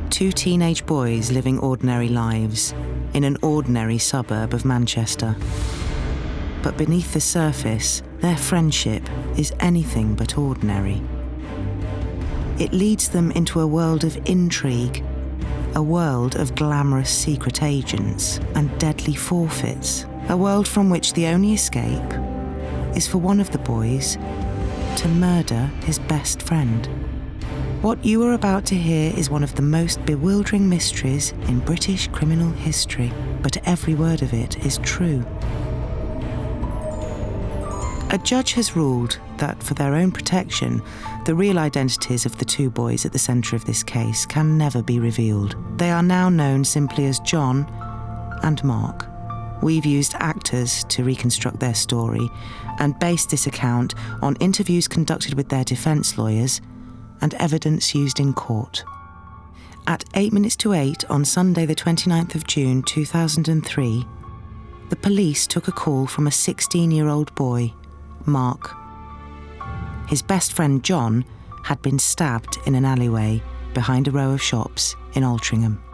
Two teenage boys living ordinary lives in an ordinary suburb of Manchester. But beneath the surface, their friendship is anything but ordinary. It leads them into a world of intrigue, a world of glamorous secret agents and deadly forfeits, a world from which the only escape is for one of the boys to murder his best friend. What you are about to hear is one of the most bewildering mysteries in British criminal history, but every word of it is true. A judge has ruled that, for their own protection, the real identities of the two boys at the centre of this case can never be revealed. They are now known simply as John and Mark. We've used actors to reconstruct their story and based this account on interviews conducted with their defence lawyers and evidence used in court. At 8:08 on Sunday the 29th of June 2003, the police took a call from a 16-year-old boy, Mark. His best friend John had been stabbed in an alleyway behind a row of shops in Altrincham.